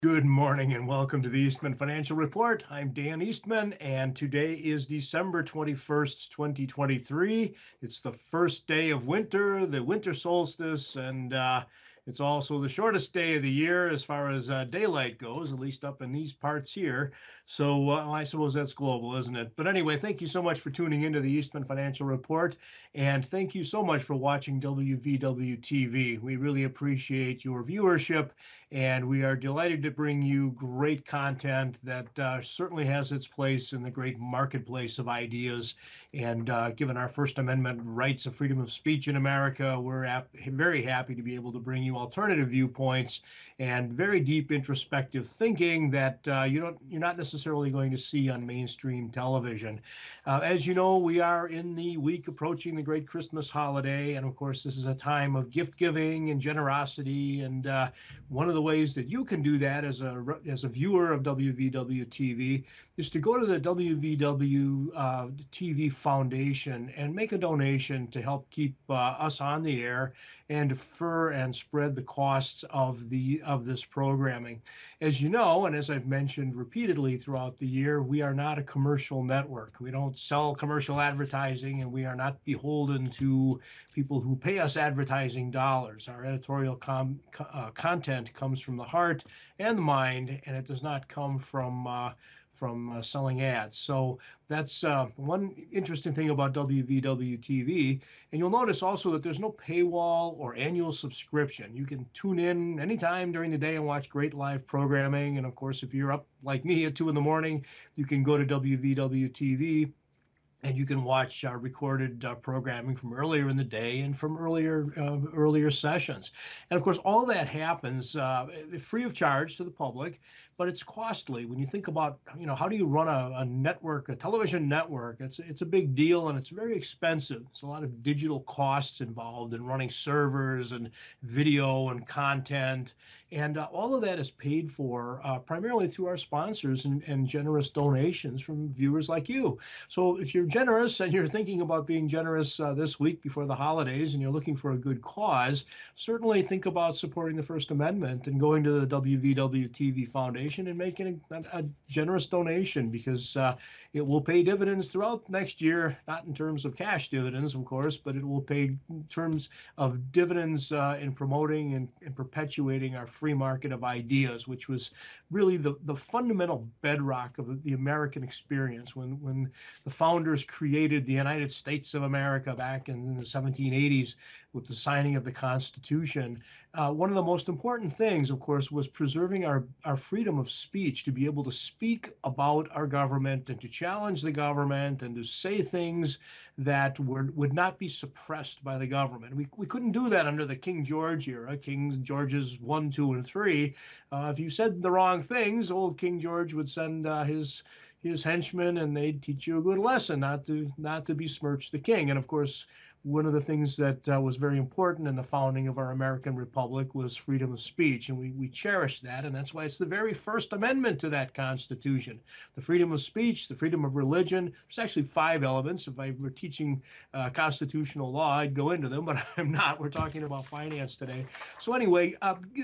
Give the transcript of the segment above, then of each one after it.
Good morning and welcome to the Eastman Financial Report. I'm Dan Eastman, and today is December 21st, 2023. It's the first day of winter, the winter solstice, and it's also the shortest day of the year as far as daylight goes, at least up in these parts here. So I suppose that's global, isn't it? But anyway, thank you so much for tuning into the Eastman Financial Report, and thank you so much for watching WVW TV. We really appreciate your viewership, and we are delighted to bring you great content that certainly has its place in the great marketplace of ideas. And given our First Amendment rights of freedom of speech in America, we're very happy to be able to bring you alternative viewpoints and very deep introspective thinking that you're not necessarily going to see on mainstream television. As you know, we are in the week approaching the great Christmas holiday, and of course, this is a time of gift giving and generosity. And one of the ways that you can do that as a viewer of WVW TV is to go to the WVW TV Foundation and make a donation to help keep us on the air and defer and spread the costs of this programming. As you know, and as I've mentioned repeatedly throughout the year, we are not a commercial network. We don't sell commercial advertising, and we are not beholden to people who pay us advertising dollars. Our editorial content comes from the heart and the mind, and it does not come from selling ads. So that's one interesting thing about WVW TV. And you'll notice also that there's no paywall or annual subscription. You can tune in anytime during the day and watch great live programming. And of course, if you're up like me at 2 in the morning, you can go to WVW TV and you can watch recorded programming from earlier in the day and from earlier sessions. And of course, all that happens free of charge to the public, but it's costly. When you think about, how do you run a network, a television network? It's a big deal, and it's very expensive. There's a lot of digital costs involved in running servers and video and content, and all of that is paid for primarily through our sponsors and generous donations from viewers like you. So if you're generous and you're thinking about being generous this week before the holidays and you're looking for a good cause, certainly think about supporting the First Amendment and going to the WVW TV Foundation and making a generous donation, because it will pay dividends throughout next year, not in terms of cash dividends, of course, but it will pay in terms of dividends in promoting and perpetuating our free market of ideas, which was really the fundamental bedrock of the American experience when the founders created the United States of America back in the 1780s with the signing of the Constitution. One of the most important things, of course, was preserving our freedom of speech, to be able to speak about our government and to challenge the government and to say things that would not be suppressed by the government. We couldn't do that under the King George era, King Georges 1, 2, and 3. If you said the wrong things, old King George would send his henchmen, and they'd teach you a good lesson not to besmirch the king. And of course, one of the things that was very important in the founding of our American Republic was freedom of speech, and we cherish that, and that's why it's the very First Amendment to that Constitution. The freedom of speech, the freedom of religion. There's actually 5 elements. If I were teaching constitutional law, I'd go into them, but I'm not. We're talking about finance today. So anyway,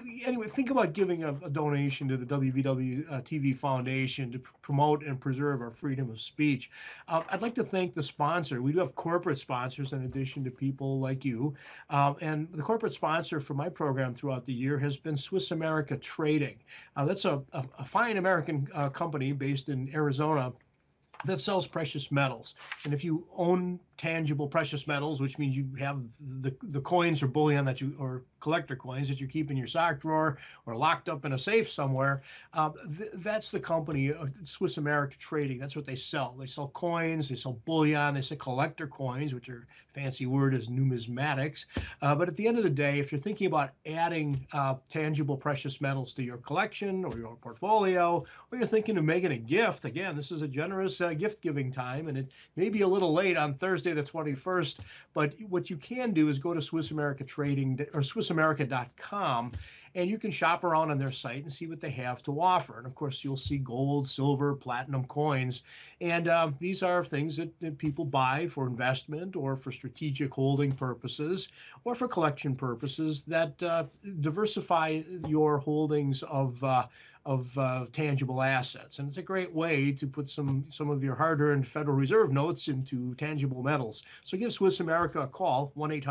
think about giving a donation to the WVW TV Foundation to promote and preserve our freedom of speech. I'd like to thank the sponsor. We do have corporate sponsors in addition to people like you. And the corporate sponsor for my program throughout the year has been Swiss America Trading. That's a fine American company based in Arizona that sells precious metals. And if you own tangible precious metals, which means you have the coins or bullion or collector coins that you keep in your sock drawer or locked up in a safe somewhere, that's the company, Swiss America Trading. That's what they sell. They sell coins, they sell bullion, they sell collector coins, which are fancy word is numismatics. But at the end of the day, if you're thinking about adding tangible precious metals to your collection or your portfolio, or you're thinking of making a gift, again, this is a generous gift giving time, and it may be a little late on Thursday the 21st, but what you can do is go to Swiss America Trading or SwissAmerica.com, and you can shop around on their site and see what they have to offer. And of course, you'll see gold, silver, platinum coins, and these are things that people buy for investment or for strategic holding purposes or for collection purposes that diversify your holdings of tangible assets. And it's a great way to put some of your hard-earned Federal Reserve notes into tangible metals. So give Swiss America a call,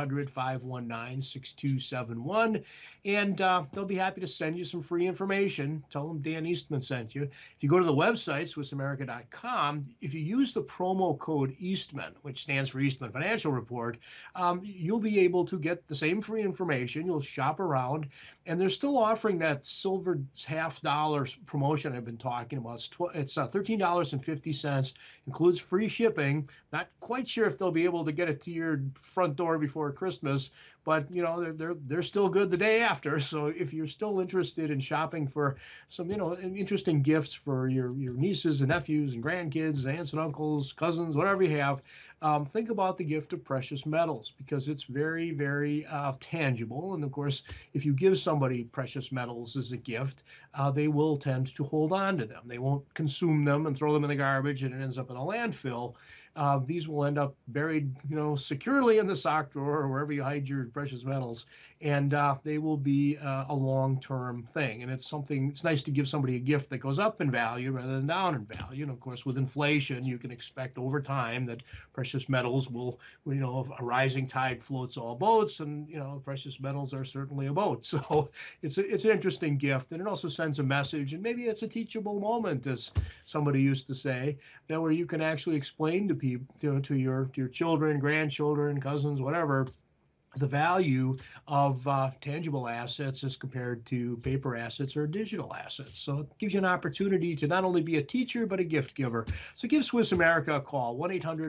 1-800-519-6271, and they'll be happy to send you some free information. Tell them Dan Eastman sent you. If you go to the website, SwissAmerica.com, if you use the promo code Eastman, which stands for Eastman Financial Report, you'll be able to get the same free information. You'll shop around, and they're still offering that silver $half promotion I've been talking about. It's $13.50, includes free shipping. Not quite sure if they'll be able to get it to your front door before Christmas, but you know they're still good the day after. So if you're still interested in shopping for some interesting gifts for your nieces and nephews and grandkids, aunts and uncles, cousins, whatever you have, think about the gift of precious metals, because it's very, very tangible. And of course, if you give somebody precious metals as a gift, they will tend to hold on to them. They won't consume them and throw them in the garbage and it ends up in a landfill. These will end up buried, securely in the sock drawer or wherever you hide your precious metals, and they will be a long-term thing. And it's nice to give somebody a gift that goes up in value rather than down in value. And of course, with inflation, you can expect over time that precious metals will, a rising tide floats all boats, and precious metals are certainly a boat. So it's an interesting gift, and it also sends a message, and maybe it's a teachable moment, as somebody used to say, where you can actually explain to people, to your children, grandchildren, cousins, whatever, the value of tangible assets as compared to paper assets or digital assets. So it gives you an opportunity to not only be a teacher, but a gift giver. So give Swiss America a call,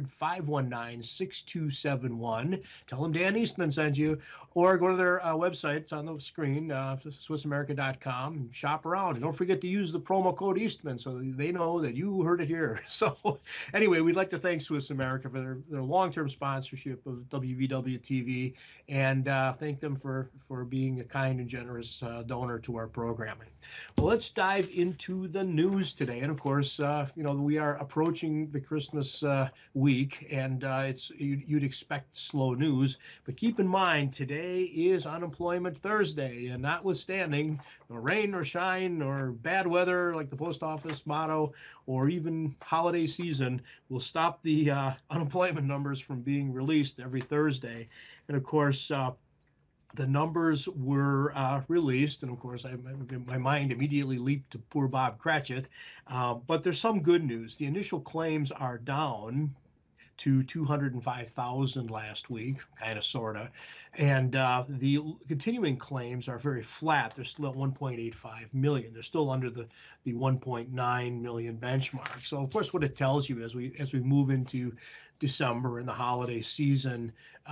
1-800-519-6271. Tell them Dan Eastman sent you, or go to their website. It's on the screen, SwissAmerica.com. Shop around. And don't forget to use the promo code Eastman so they know that you heard it here. So anyway, we'd like to thank Swiss America for their long-term sponsorship of WVW TV, and thank them for being a kind and generous donor to our programming. Well, let's dive into the news today. And of course, we are approaching the Christmas week, and you'd expect slow news. But keep in mind, today is Unemployment Thursday, and notwithstanding no rain or shine or bad weather like the post office motto, or even holiday season, will stop the unemployment numbers from being released every Thursday. And of course, the numbers were released, and of course, my mind immediately leaped to poor Bob Cratchit. But there's some good news. The initial claims are down to 205,000 last week, kind of, sort of. And the continuing claims are very flat. They're still at 1.85 million. They're still under the 1.9 million benchmark. So of course, what it tells you as we move into December and the holiday season,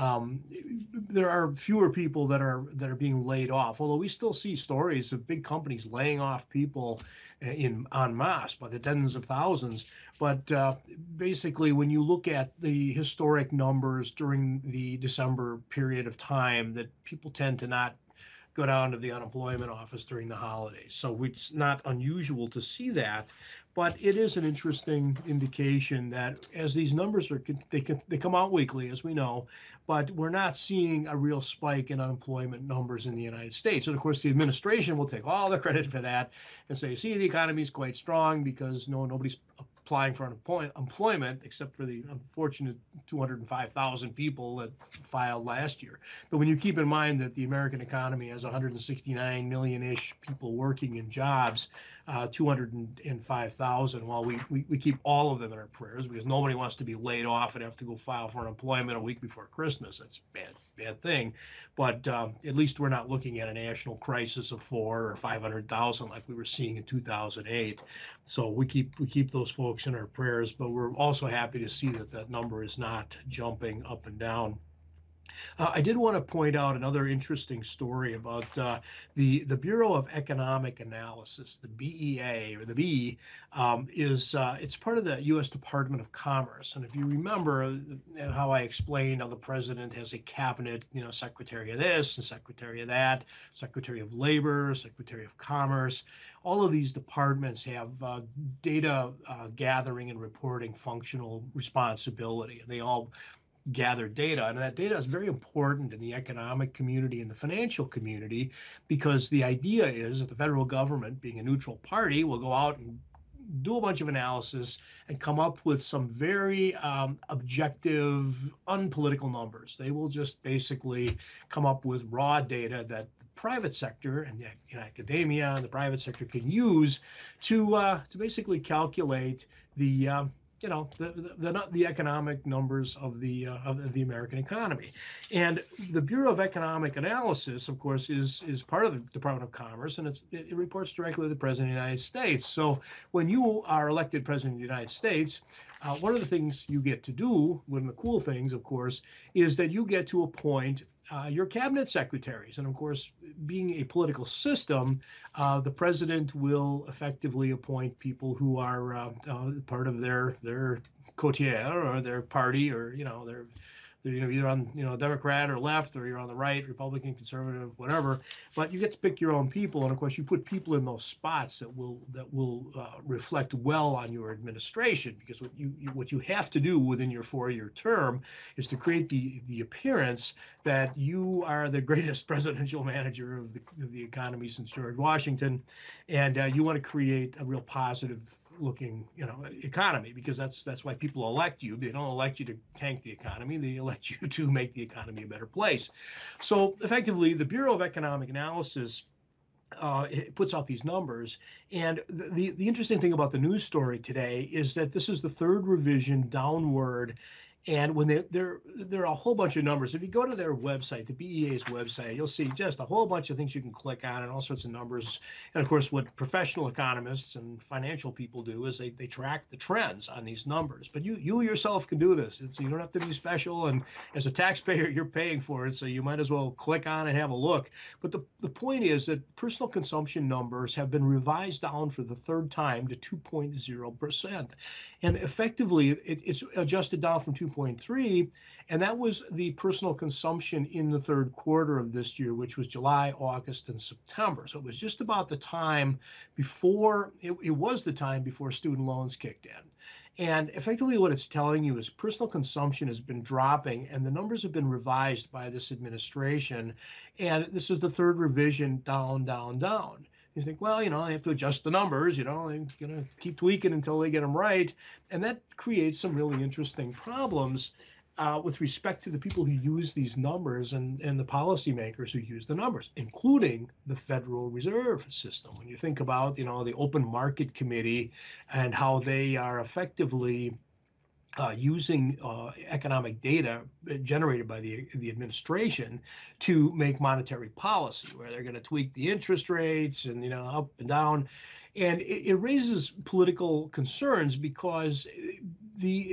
there are fewer people that are being laid off, although we still see stories of big companies laying off people en masse by the tens of thousands. But basically, when you look at the historic numbers during the December period of time, that people tend to not go down to the unemployment office during the holidays. So it's not unusual to see that, but it is an interesting indication that as these numbers they come out weekly, as we know, but we're not seeing a real spike in unemployment numbers in the United States. And of course, the administration will take all the credit for that and say, see, the economy is quite strong because nobody's applying for employment, except for the unfortunate 205,000 people that filed last year. But when you keep in mind that the American economy has 169 million-ish people working in jobs, 205,000, well, we keep all of them in our prayers, because nobody wants to be laid off and have to go file for unemployment a week before Christmas. That's a bad thing. But at least we're not looking at a national crisis of 400,000 or 500,000 like we were seeing in 2008. So we keep those folks in our prayers, but we're also happy to see that number is not jumping up and down. I did want to point out another interesting story about the Bureau of Economic Analysis, the BEA, or the B, it's part of the U.S. Department of Commerce. And if you remember how I explained how the president has a cabinet, secretary of this and secretary of that, secretary of labor, secretary of commerce. All of these departments have data gathering and reporting functional responsibility. And they all gather data. And that data is very important in the economic community and the financial community, because the idea is that the federal government, being a neutral party, will go out and do a bunch of analysis and come up with some very objective, unpolitical numbers. They will just basically come up with raw data that the private sector and the academia and the private sector can use to basically calculate the the economic numbers of the American economy. And the Bureau of Economic Analysis, of course, is part of the Department of Commerce, and it reports directly to the President of the United States. So when you are elected President of the United States, one of the things you get to do, one of the cool things, of course, is that you get to appoint your cabinet secretaries. And of course, being a political system, the president will effectively appoint people who are part of their coterie or their party, or they're either on Democrat or left, or you're on the right, Republican, conservative, whatever. But you get to pick your own people, and of course you put people in those spots that will reflect well on your administration, because what you have to do within your 4-year term is to create the appearance that you are the greatest presidential manager of the economy since George Washington, and you want to create a real positive looking economy, because that's why people elect you. They don't elect you to tank the economy, they elect you to make the economy a better place. So effectively, the Bureau of Economic Analysis it puts out these numbers. And the interesting thing about the news story today is that this is the third revision downward. And when there are a whole bunch of numbers. If you go to their website, the BEA's website, you'll see just a whole bunch of things you can click on and all sorts of numbers. And of course, what professional economists and financial people do is they track the trends on these numbers. But you yourself can do this. You don't have to be special. And as a taxpayer, you're paying for it, so you might as well click on and have a look. But the point is that personal consumption numbers have been revised down for the third time to 2.0%. And effectively, it's adjusted down from 2.3, and that was the personal consumption in the third quarter of this year, which was July, August, and September. So it was just about the time before, it was the time before student loans kicked in. And effectively what it's telling you is personal consumption has been dropping, and the numbers have been revised by this administration. And this is the third revision down, down, down. You think, well, they have to adjust the numbers, they're going to keep tweaking until they get them right. And that creates some really interesting problems with respect to the people who use these numbers and the policymakers who use the numbers, including the Federal Reserve System. When you think about, the Open Market Committee and how they are effectively using economic data generated by the administration to make monetary policy, where they're going to tweak the interest rates and up and down, and it raises political concerns, because the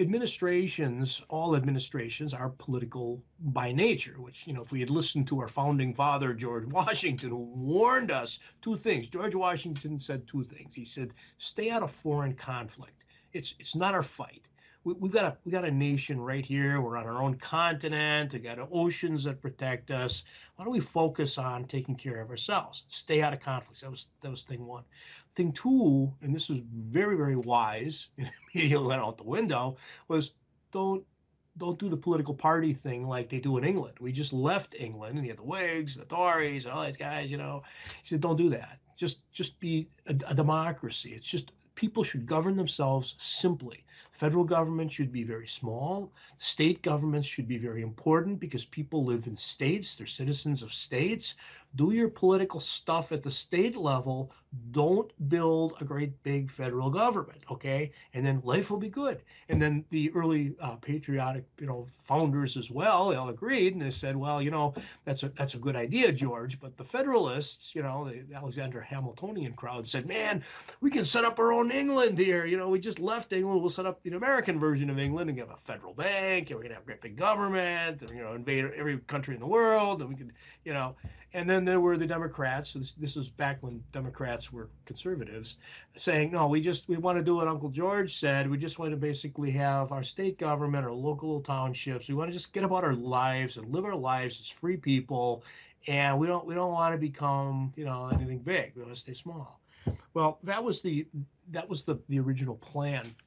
all administrations are political by nature. Which if we had listened to our founding father George Washington, who warned us two things. George Washington said two things. He said, "Stay out of foreign conflict. It's not our fight. We've got a nation right here. We're on our own continent. We got oceans that protect us. Why don't we focus on taking care of ourselves? Stay out of conflicts." That was thing one. Thing two, and this was very, very wise, and immediately went out the window, was don't do the political party thing like they do in England. We just left England, and you had the Whigs, the Tories, all these guys. He said, don't do that. Just be a democracy. It's just people should govern themselves simply. Federal government should be very small. State governments should be very important, because people live in states. They're citizens of states. Do your political stuff at the state level. Don't build a great big federal government, okay? And then life will be good. And then the early patriotic, founders as well, they all agreed, and they said, well, that's a good idea, George. But the Federalists, the Alexander Hamiltonian crowd said, man, we can set up our own England here. We just left England. We'll set up the American version of England and have a federal bank, and we're gonna have a great big government, and invade every country in the world, and we could, And then there were the Democrats. So this was back when Democrats were conservatives, saying, no, we want to do what Uncle George said. We just want to basically have our state government, our local townships. We want to just get about our lives and live our lives as free people, and we don't want to become anything big. We want to stay small. Well, that was the original plan.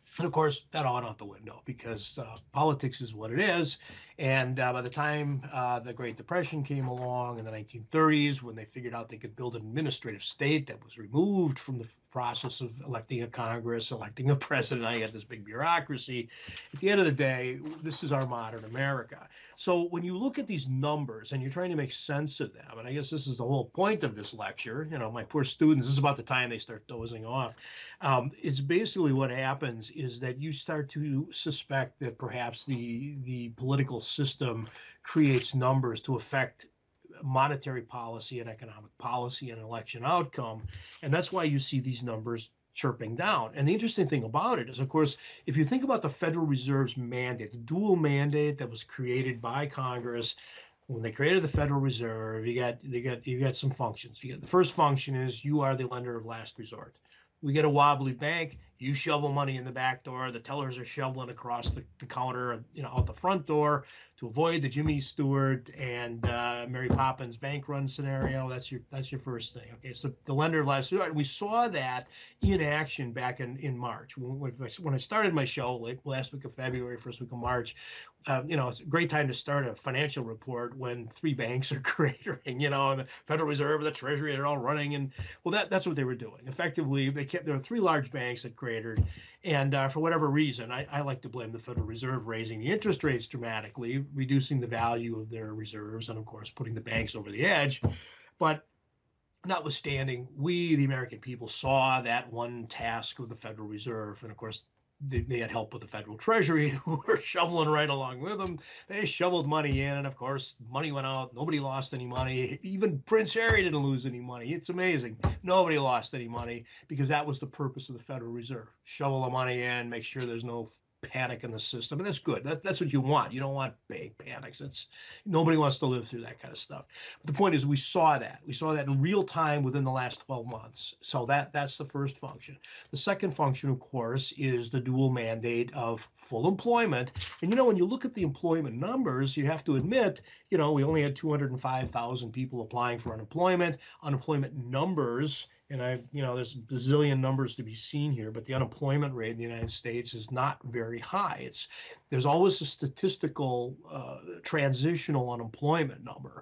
And of course, that all went out the window because politics is what it is. And by the time the Great Depression came along in the 1930s, when they figured out they could build an administrative state that was removed from the process of electing a Congress, electing a president, now you got this big bureaucracy. At the end of the day, this is our modern America. So when you look at these numbers and you're trying to make sense of them, and I guess this is the whole point of this lecture, my poor students, this is about the time they start dozing off. It's basically what happens is that you start to suspect that perhaps the political system creates numbers to affect monetary policy and economic policy and election outcome. And that's why you see these numbers chirping down. And the interesting thing about it is, of course, if you think about the Federal Reserve's mandate, the dual mandate that was created by Congress when they created the Federal Reserve, you got some functions. The first function is you are the lender of last resort. We get a wobbly bank, you shovel money in the back door, the tellers are shoveling across the counter, out the front door to avoid the Jimmy Stewart and Mary Poppins bank run scenario. That's your first thing. Okay, so the lender of last resort. We saw that in action back in March. When I started my show last week of February, first week of March, it's a great time to start a financial report when three banks are cratering, the Federal Reserve, the Treasury, they're all running. And well, that's what they were doing. Effectively, there were three large banks that cratered. And for whatever reason, I like to blame the Federal Reserve raising the interest rates dramatically, reducing the value of their reserves, and of course, putting the banks over the edge. But notwithstanding, we, the American people, saw that one task of the Federal Reserve. And of course, they had help with the Federal Treasury, who were shoveling right along with them. They shoveled money in, and of course, money went out. Nobody lost any money. Even Prince Harry didn't lose any money. It's amazing. Nobody lost any money because that was the purpose of the Federal Reserve. Shovel the money in, make sure there's no panic in the system, and that's good. That's what you want. You don't want big panics. Nobody wants to live through that kind of stuff. But the point is, we saw that in real time within the last 12 months. So that's the first function. The second function, of course, is the dual mandate of full employment. And when you look at the employment numbers, you have to admit, we only had 205,000 people applying for unemployment. Unemployment numbers. And there's a bazillion numbers to be seen here, but the unemployment rate in the United States is not very high. There's always a statistical transitional unemployment number,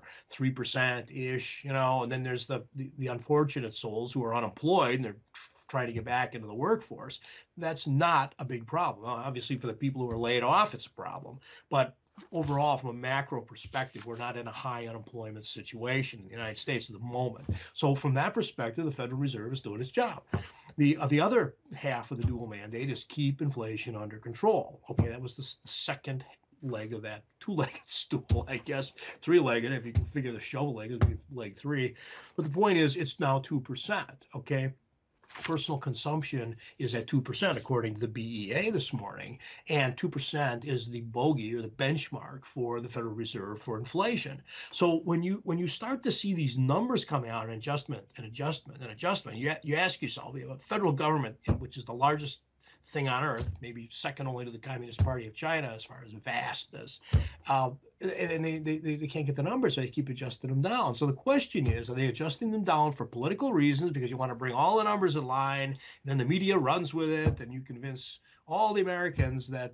3%-ish, and then there's the unfortunate souls who are unemployed and they're trying to get back into the workforce. That's not a big problem. Obviously, for the people who are laid off, it's a problem, but overall, from a macro perspective, we're not in a high unemployment situation in the United States at the moment. So from that perspective, the Federal Reserve is doing its job. The other half of the dual mandate is keep inflation under control. Okay, that was the second leg of that two-legged stool, I guess, three-legged, if you can figure the shovel leg, it'd be leg three. But the point is, it's now 2%, okay? Personal consumption is at 2%, according to the BEA this morning, and 2% is the bogey or the benchmark for the Federal Reserve for inflation. So when you start to see these numbers coming out, an adjustment, you ask yourself, we have a federal government, which is the largest thing on earth, maybe second only to the Communist Party of China as far as vastness. And they can't get the numbers, so they keep adjusting them down. So the question is, are they adjusting them down for political reasons because you want to bring all the numbers in line, and then the media runs with it, and you convince all the Americans that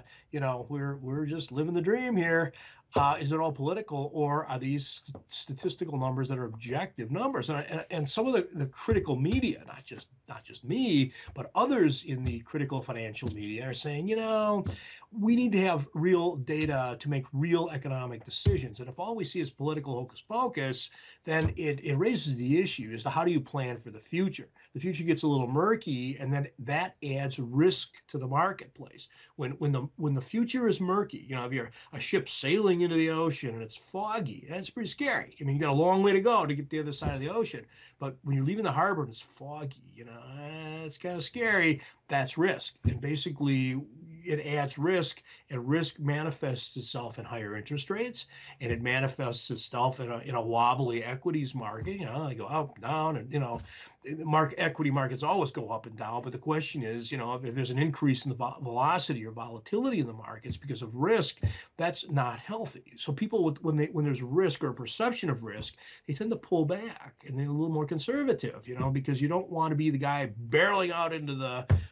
we're just living the dream here? Is it all political, or are these statistical numbers that are objective numbers? And some of the critical media, not just me, but others in the critical financial media are saying, we need to have real data to make real economic decisions. And if all we see is political hocus pocus, then it raises the issue as to how do you plan for the future? The future gets a little murky, and then that adds risk to the marketplace. When the future is murky, if you're a ship sailing into the ocean and it's foggy, that's pretty scary. I mean, you got a long way to go to get to the other side of the ocean. But when you're leaving the harbor and it's foggy, it's kind of scary. That's risk. And basically, it adds risk, and risk manifests itself in higher interest rates, and it manifests itself in a wobbly equities market. They go up, down, and equity markets always go up and down. But the question is, if there's an increase in the velocity or volatility in the markets because of risk, that's not healthy. So people, when there's risk or a perception of risk, they tend to pull back and they're a little more conservative, because you don't want to be the guy barreling out into the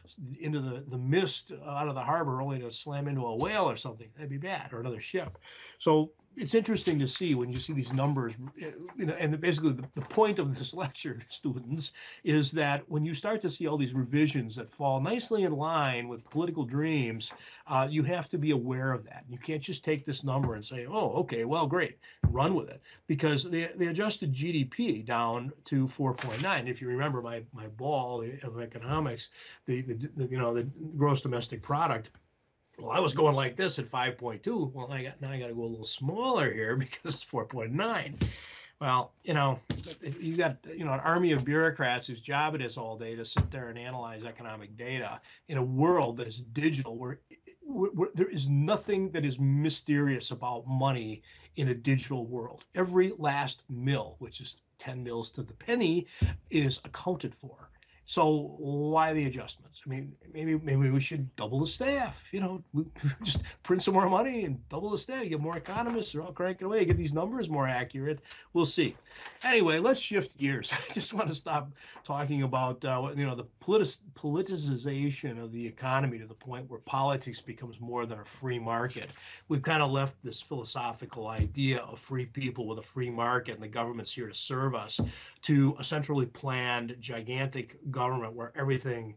into the mist out of the harbor only to slam into a whale or something. That'd be bad, or another ship. So it's interesting to see when you see these numbers, and basically the point of this lecture, students, is that when you start to see all these revisions that fall nicely in line with political dreams, you have to be aware of that. You can't just take this number and say, oh, okay, well, great, run with it, because they adjusted GDP down to 4.9. If you remember my ball of economics, the gross domestic product. Well, I was going like this at 5.2. Well, now I got to go a little smaller here because it's 4.9. Well, you got an army of bureaucrats whose job it is all day to sit there and analyze economic data in a world that is digital, where there is nothing that is mysterious about money in a digital world. Every last mill, which is 10 mills to the penny, is accounted for. So why the adjustments? I mean, maybe we should double the staff. Just print some more money and double the staff. Get more economists. They're all cranking away. Get these numbers more accurate. We'll see. Anyway, let's shift gears. I just want to stop talking about the politicization of the economy to the point where politics becomes more than a free market. We've kind of left this philosophical idea of free people with a free market and the government's here to serve us, to a centrally planned, gigantic government where everything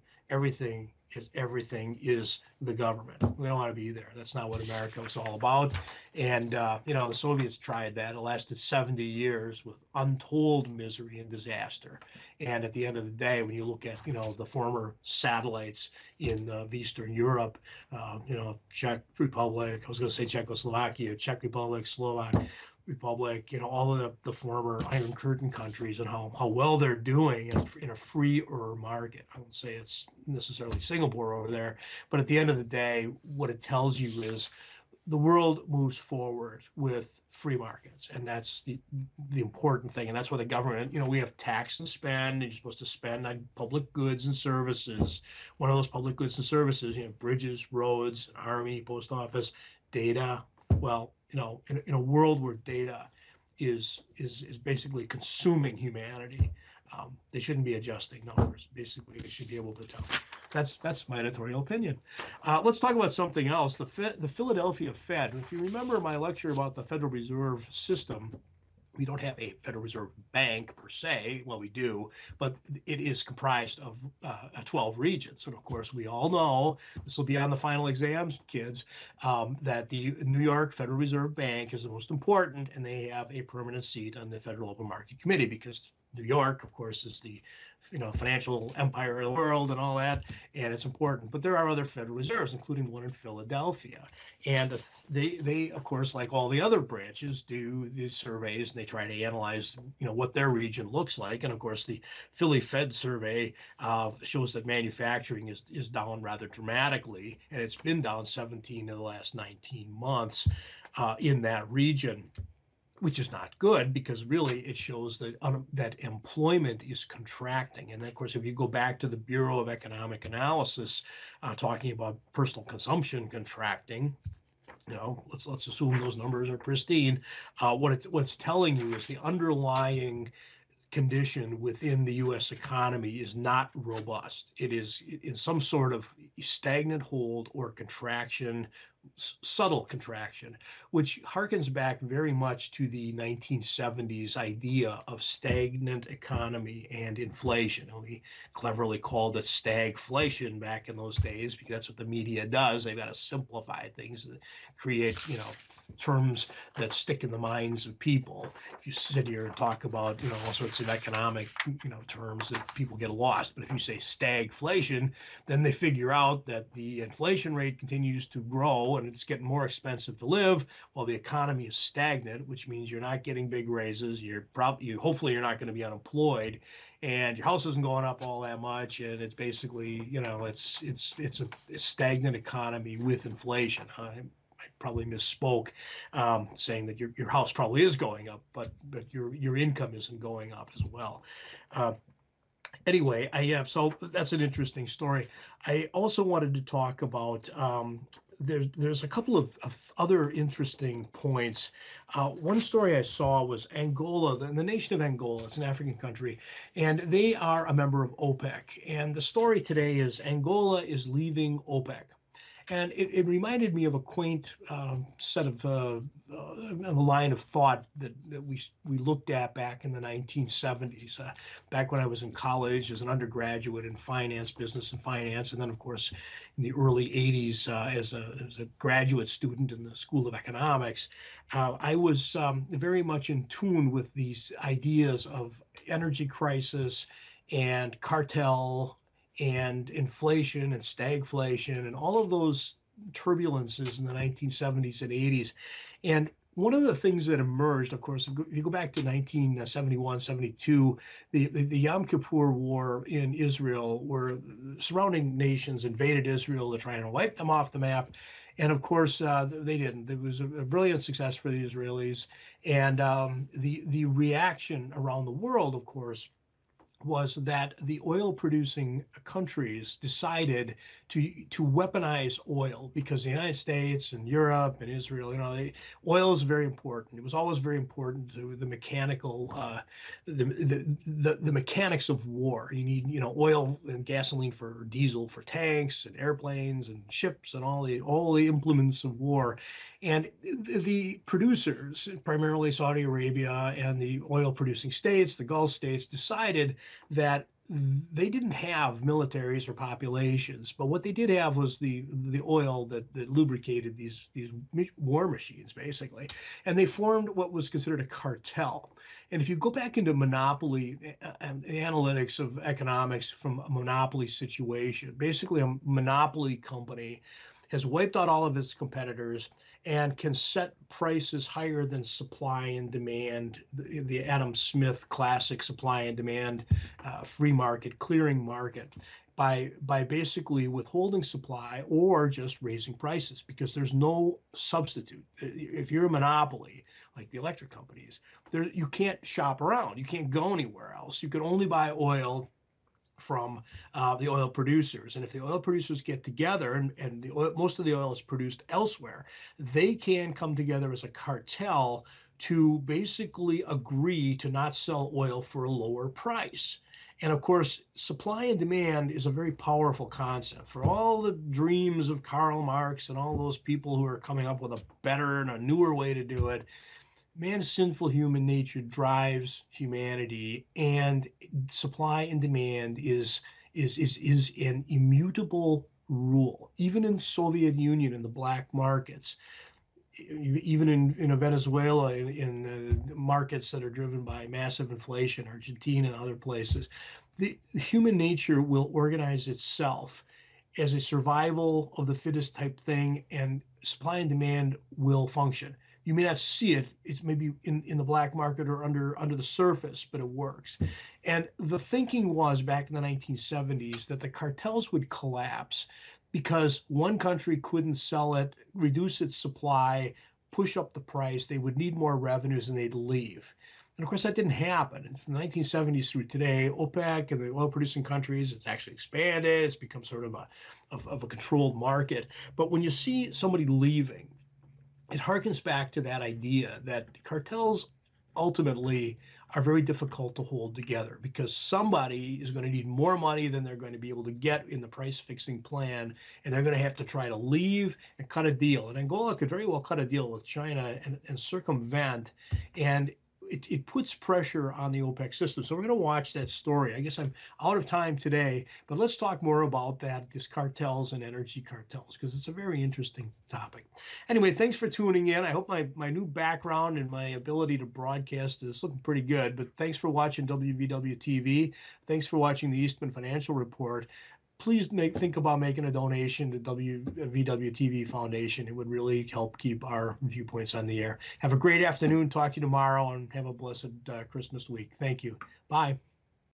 is the government. We don't want to be there. That's not what America was all about. And the Soviets tried that. It lasted 70 years with untold misery and disaster. And at the end of the day, when you look at the former satellites in Eastern Europe, Czech Republic, I was going to say Czechoslovakia, Czech Republic, Slovak Republic, all of the former Iron Curtain countries, and how well they're doing in a freer market. I won't say it's necessarily Singapore over there, but at the end of the day, what it tells you is the world moves forward with free markets, and that's the important thing. And that's why the government, we have tax and spend, and you're supposed to spend on public goods and services. One of those public goods and services, bridges, roads, army, post office, data. Well, in a world where data is basically consuming humanity, they shouldn't be adjusting numbers. Basically, they should be able to tell. That's my editorial opinion. Let's talk about something else. The Philadelphia Fed. If you remember my lecture about the Federal Reserve System, we don't have a Federal Reserve Bank per se. Well, we do, but it is comprised of 12 regions. And of course, we all know, this will be on the final exams, kids, that the New York Federal Reserve Bank is the most important, and they have a permanent seat on the Federal Open Market Committee, because New York, of course, is the financial empire of the world and all that, and it's important. But there are other Federal Reserves, including one in Philadelphia, and they of course, like all the other branches, do these surveys, and they try to analyze what their region looks like. And of course, the Philly Fed survey shows that manufacturing is down rather dramatically, and it's been down 17 of the last 19 months in that region, which is not good, because really it shows that that employment is contracting. And then, of course, if you go back to the Bureau of Economic Analysis, talking about personal consumption contracting, let's assume those numbers are pristine. What's telling you is the underlying condition within the U.S. economy is not robust. It is in some sort of stagnant hold or contraction, subtle contraction, which harkens back very much to the 1970s idea of stagnant economy and inflation. And we cleverly called it stagflation back in those days, because that's what the media does. They've got to simplify things, create terms that stick in the minds of people. If you sit here and talk about all sorts of economic terms, that people get lost. But if you say stagflation, then they figure out that the inflation rate continues to grow and it's getting more expensive to live, while the economy is stagnant, which means you're not getting big raises. Hopefully you're not going to be unemployed, and your house isn't going up all that much, and it's basically it's a stagnant economy with inflation. I probably misspoke, saying that your house probably is going up, but your income isn't going up as well. Anyway, so that's an interesting story. I also wanted to talk about there's a couple of other interesting points. One story I saw was Angola, the nation of Angola. It's an African country, and they are a member of OPEC. And the story today is Angola is leaving OPEC. And it reminded me of a quaint set of a line of thought that we looked at back in the 1970s, back when I was in college as an undergraduate in finance, business and finance, and then of course in the early 80s as a graduate student in the School of Economics. I was very much in tune with these ideas of energy crisis and cartel and inflation and stagflation and all of those turbulences in the 1970s and 80s. And one of the things that emerged, of course, if you go back to 1971, 72, the Yom Kippur War in Israel, where surrounding nations invaded Israel to try and wipe them off the map. And of course, they didn't. It was a brilliant success for the Israelis. And the reaction around the world, of course, was that the oil-producing countries decided to weaponize oil because the United States and Europe and Israel, oil is very important. It was always very important to the mechanical, the mechanics of war. You need, oil and gasoline for diesel for tanks and airplanes and ships and all the implements of war. And the producers, primarily Saudi Arabia and the oil-producing states, the Gulf states, decided that they didn't have militaries or populations, but what they did have was the oil that lubricated these war machines, basically. And they formed what was considered a cartel. And if you go back into monopoly analytics of economics from a monopoly situation, basically a monopoly company has wiped out all of its competitors and can set prices higher than supply and demand, the Adam Smith classic supply and demand free market, clearing market, by basically withholding supply or just raising prices, because there's no substitute. If you're a monopoly, like the electric companies, you can't shop around. You can't go anywhere else. You can only buy oil from the oil producers. And if the oil producers get together and most of the oil is produced elsewhere, they can come together as a cartel to basically agree to not sell oil for a lower price. And of course, supply and demand is a very powerful concept. For all the dreams of Karl Marx and all those people who are coming up with a better and a newer way to do it, man's sinful human nature drives humanity, and supply and demand is an immutable rule. Even in Soviet Union, in the black markets, even in Venezuela, in markets that are driven by massive inflation, Argentina and other places, the human nature will organize itself as a survival of the fittest type thing, and supply and demand will function. You may not see it. It's maybe in the black market or under the surface, but it works. And the thinking was back in the 1970s that the cartels would collapse because one country couldn't sell it, reduce its supply, push up the price. They would need more revenues and they'd leave. And of course, that didn't happen. And from the 1970s through today, OPEC and the oil-producing countries, it's actually expanded. It's become sort of a controlled market. But when you see somebody leaving, it harkens back to that idea that cartels ultimately are very difficult to hold together because somebody is going to need more money than they're going to be able to get in the price fixing plan, and they're going to have to try to leave and cut a deal. And Angola could very well cut a deal with China and circumvent, and it puts pressure on the OPEC system. So we're going to watch that story. I guess I'm out of time today, but let's talk more about that, these cartels and energy cartels, because it's a very interesting topic. Anyway, thanks for tuning in. I hope my new background and my ability to broadcast is looking pretty good, but thanks for watching WVW TV. Thanks for watching the Eastman Financial Report. Please think about making a donation to WVW TV Foundation. It would really help keep our viewpoints on the air. Have a great afternoon. Talk to you tomorrow, and have a blessed Christmas week. Thank you. Bye.